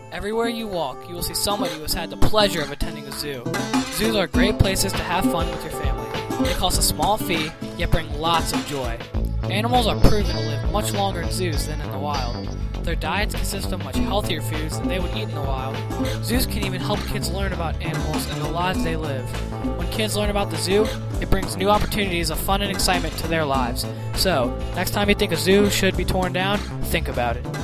Everywhere you walk, you will see somebody who has had the pleasure of attending a zoo. Zoos are great places to have fun with your family. They cost a small fee, yet bring lots of joy. Animals are proven to live much longer in zoos than in the wild. Their diets consist of much healthier foods than they would eat in the wild. Zoos can even help kids learn about animals and the lives they live. When kids learn about the zoo, it brings new opportunities of fun and excitement to their lives. So, next time you think a zoo should be torn down, think about it.